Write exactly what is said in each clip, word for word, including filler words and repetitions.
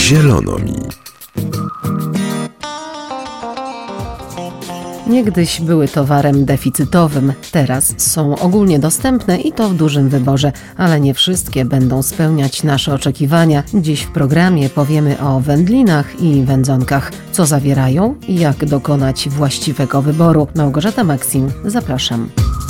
Zielono mi. Niegdyś były towarem deficytowym, teraz są ogólnie dostępne i to w dużym wyborze, ale nie wszystkie będą spełniać nasze oczekiwania. Dziś w programie powiemy o wędlinach i wędzonkach, co zawierają i jak dokonać właściwego wyboru. Małgorzata Maksim, zapraszam.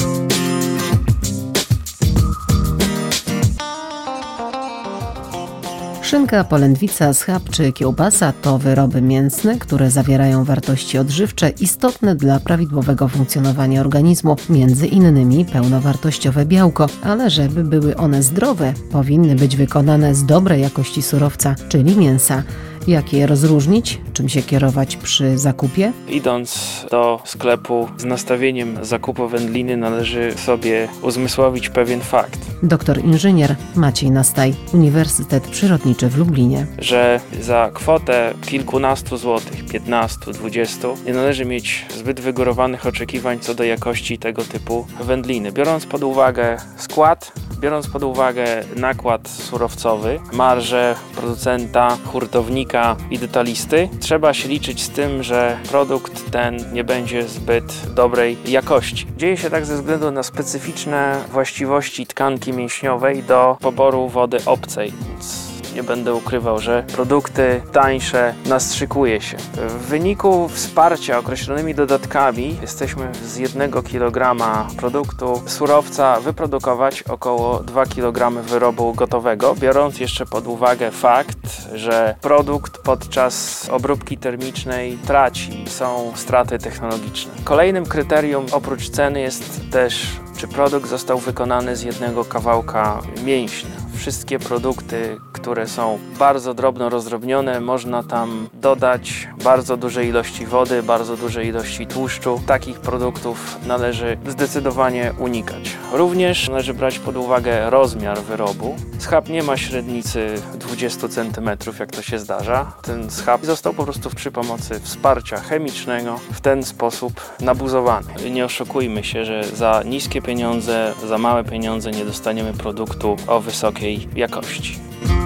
Szynka, polędwica, schab czy kiełbasa to wyroby mięsne, które zawierają wartości odżywcze istotne dla prawidłowego funkcjonowania organizmu, między innymi pełnowartościowe białko, ale żeby były one zdrowe, powinny być wykonane z dobrej jakości surowca, czyli mięsa. Jak je rozróżnić? Czym się kierować przy zakupie? Idąc do sklepu z nastawieniem zakupu wędliny, należy sobie uzmysłowić pewien fakt. Doktor inżynier Maciej Nastaj, Uniwersytet Przyrodniczy w Lublinie. Że za kwotę kilkunastu złotych, piętnastu, dwudziestu, nie należy mieć zbyt wygórowanych oczekiwań co do jakości tego typu wędliny. Biorąc pod uwagę skład, biorąc pod uwagę nakład surowcowy, marżę producenta, hurtownika i detalisty, trzeba się liczyć z tym, że produkt ten nie będzie zbyt dobrej jakości. Dzieje się tak ze względu na specyficzne właściwości tkanki mięśniowej do poboru wody obcej. Więc nie będę ukrywał, że produkty tańsze nastrzykuje się. W wyniku wsparcia określonymi dodatkami jesteśmy z jednego kilograma produktu surowca wyprodukować około dwa kilogramy wyrobu gotowego, biorąc jeszcze pod uwagę fakt, że produkt podczas obróbki termicznej traci, są straty technologiczne. Kolejnym kryterium oprócz ceny jest też, czy produkt został wykonany z jednego kawałka mięśnia. Wszystkie produkty, które są bardzo drobno rozdrobnione, można tam dodać bardzo duże ilości wody, bardzo duże ilości tłuszczu. Takich produktów należy zdecydowanie unikać. Również należy brać pod uwagę rozmiar wyrobu. Schab nie ma średnicy dwudziestu centymetrów, jak to się zdarza. Ten schab został po prostu przy pomocy wsparcia chemicznego w ten sposób nabuzowany. Nie oszukujmy się, że za niskie pieniądze, za małe pieniądze nie dostaniemy produktu o wysokiej jakości.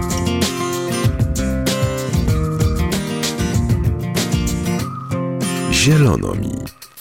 Zielono mi.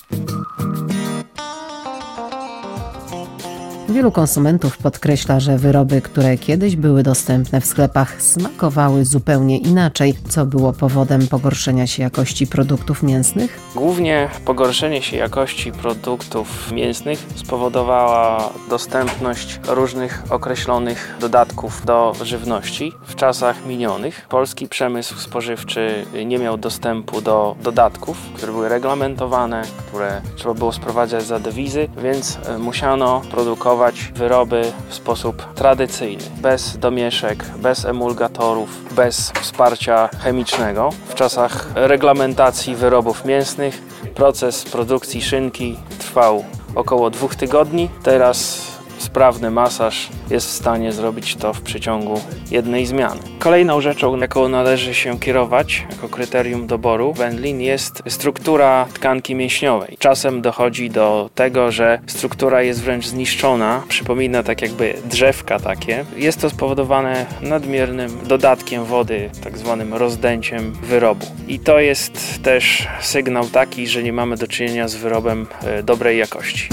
Wielu konsumentów podkreśla, że wyroby, które kiedyś były dostępne w sklepach, smakowały zupełnie inaczej, co było powodem pogorszenia się jakości produktów mięsnych. Głównie pogorszenie się jakości produktów mięsnych spowodowała dostępność różnych określonych dodatków do żywności. W czasach minionych polski przemysł spożywczy nie miał dostępu do dodatków, które były reglamentowane, które trzeba było sprowadzać za dewizy, więc musiano produkować wyroby w sposób tradycyjny, bez domieszek, bez emulgatorów, bez wsparcia chemicznego. W czasach reglamentacji wyrobów mięsnych proces produkcji szynki trwał około dwóch tygodni. Teraz sprawny masaż jest w stanie zrobić to w przeciągu jednej zmiany. Kolejną rzeczą, jaką należy się kierować jako kryterium doboru wędlin, jest struktura tkanki mięśniowej. Czasem dochodzi do tego, że struktura jest wręcz zniszczona, przypomina tak jakby drzewka takie. Jest to spowodowane nadmiernym dodatkiem wody, tak zwanym rozdęciem wyrobu. I to jest też sygnał taki, że nie mamy do czynienia z wyrobem e, dobrej jakości.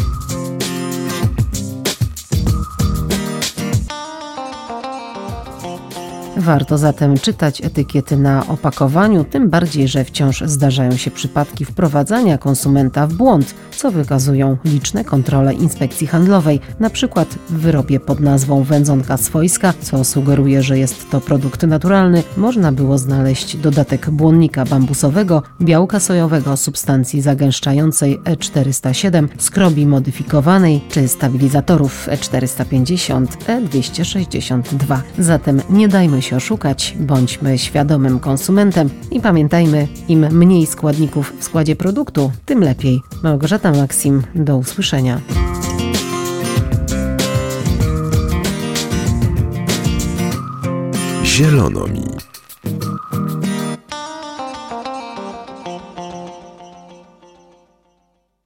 Warto zatem czytać etykiety na opakowaniu, tym bardziej, że wciąż zdarzają się przypadki wprowadzania konsumenta w błąd, co wykazują liczne kontrole inspekcji handlowej. Na przykład w wyrobie pod nazwą wędzonka swojska, co sugeruje, że jest to produkt naturalny, można było znaleźć dodatek błonnika bambusowego, białka sojowego, substancji zagęszczającej E czterysta siedem, skrobi modyfikowanej czy stabilizatorów E czterysta pięćdziesiąt, E dwieście sześćdziesiąt dwa. Zatem nie dajmy się oszukać, bądźmy świadomym konsumentem i pamiętajmy, im mniej składników w składzie produktu, tym lepiej. Małgorzata Maksim, do usłyszenia. Zielono mi.